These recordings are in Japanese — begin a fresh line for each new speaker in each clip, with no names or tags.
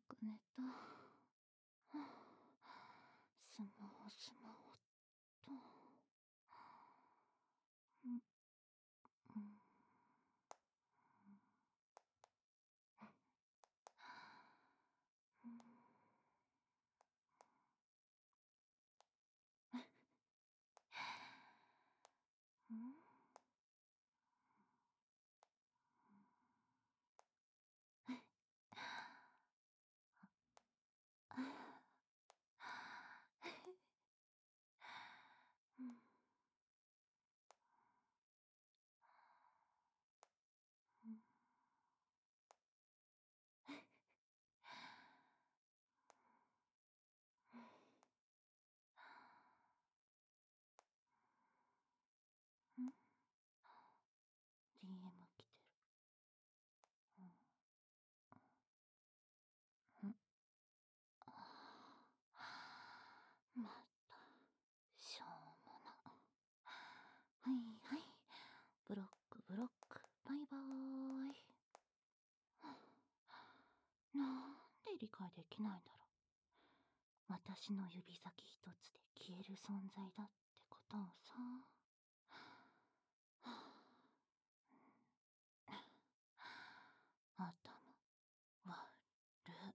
く寝た。スマホスマホっと。うん、うん、うん、うん。うん、うん。うん。 DM 来てる。うん、うん。また、しょうもな。はいはい。ブロックブロック。バイバーイ。なんで理解できないんだろう。私の指先一つで消える存在だってことをさ。頭悪っ。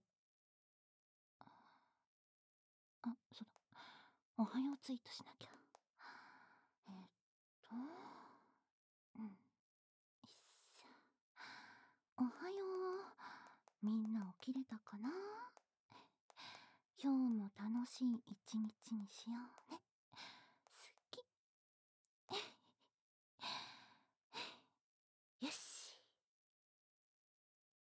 あ、そうだ。おはようツイートしなきゃ。えーっと、うん。よいしょ。おはよう。みんな起きれたかな？今日も楽しい一日にしようね。